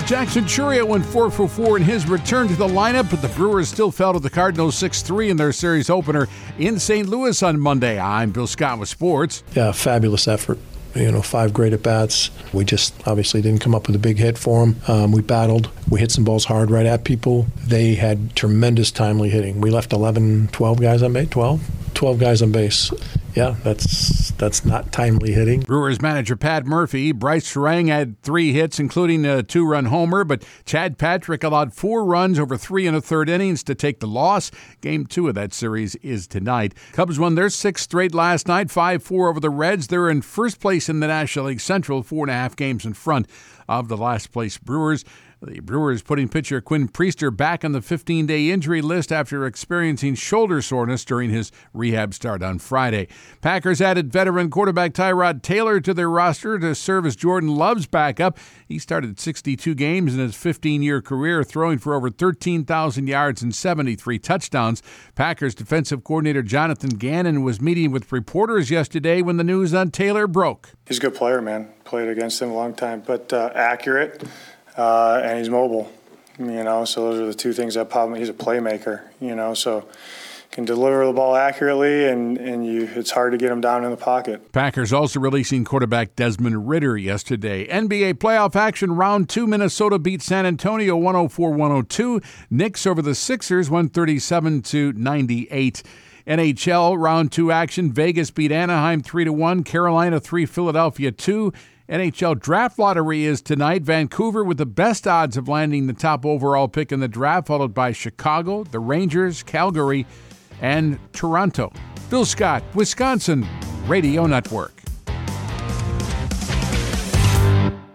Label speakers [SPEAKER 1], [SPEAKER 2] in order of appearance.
[SPEAKER 1] Jackson Churia went 4 for 4 in his return to the lineup, but the Brewers still fell to the Cardinals 6-3 in their series opener in St. Louis on Monday. I'm Bill Scott with sports.
[SPEAKER 2] Yeah, fabulous effort. 5 great at-bats. We just obviously didn't come up with a big hit for them. We battled. We hit some balls hard right at people. They had tremendous timely hitting. We left 12 guys on base. 12 guys on base. Yeah, that's not timely hitting.
[SPEAKER 1] Brewers manager Pat Murphy. Bryce Terang had 3 hits, including a 2-run homer, but Chad Patrick allowed 4 runs over 3 1/3 innings to take the loss. Game 2 of that series is tonight. Cubs won their 6th straight last night, 5-4 over the Reds. They're in first place in the National League Central, 4.5 games in front of the last place Brewers. The Brewers putting pitcher Quinn Priester back on the 15-day injury list after experiencing shoulder soreness during his rehab start on Friday. Packers added veteran quarterback Tyrod Taylor to their roster to serve as Jordan Love's backup. He started 62 games in his 15-year career, throwing for over 13,000 yards and 73 touchdowns. Packers defensive coordinator Jonathan Gannon was meeting with reporters yesterday when the news on Taylor broke.
[SPEAKER 3] He's a good player, man. Played against him a long time, but accurate. And he's mobile, so those are the 2 things that pop him. He's a playmaker, so can deliver the ball accurately, and it's hard to get him down in the pocket.
[SPEAKER 1] Packers also releasing quarterback Desmond Ridder yesterday. NBA playoff action round 2, Minnesota beat San Antonio 104-102. Knicks over the Sixers 137-98. NHL round 2 action, Vegas beat Anaheim 3-1, Carolina 3, Philadelphia 2. NHL draft lottery is tonight. Vancouver with the best odds of landing the top overall pick in the draft, followed by Chicago, the Rangers, Calgary, and Toronto. Bill Scott, Wisconsin Radio Network.